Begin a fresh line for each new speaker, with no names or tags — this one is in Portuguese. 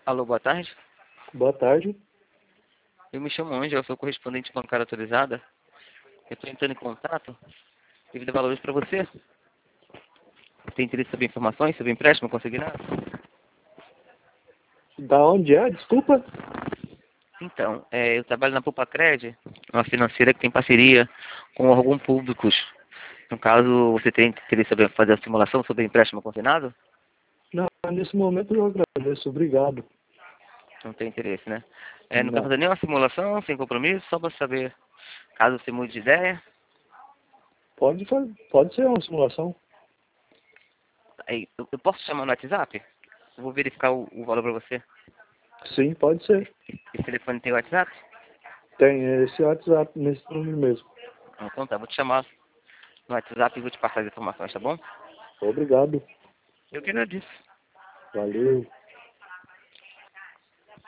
Alô, boa tarde.
Boa tarde.
Eu me chamo Ângelo, eu sou correspondente bancária autorizada. Eu estou entrando em contato devido a valores para você. Tem interesse sobre informações sobre empréstimo consignado?
Da onde é? Desculpa.
Então, eu trabalho na Pupacred, uma financeira que tem parceria com órgãos públicos. No caso, você tem interesse sobre fazer a simulação sobre empréstimo consignado?
Não, nesse momento eu agradeço. Obrigado.
Não tem interesse, né? Não quer
Não.
fazer nenhuma simulação, sem compromisso, só para saber, caso você mude de ideia.
Pode ser uma simulação.
Aí, eu posso te chamar no WhatsApp? Eu vou verificar o valor para você.
Sim, pode ser.
Esse telefone tem WhatsApp?
Tem esse WhatsApp nesse número mesmo.
Então tá, vou te chamar no WhatsApp e vou te passar as informações, tá bom?
Obrigado.
Eu que agradeço.
Valeu.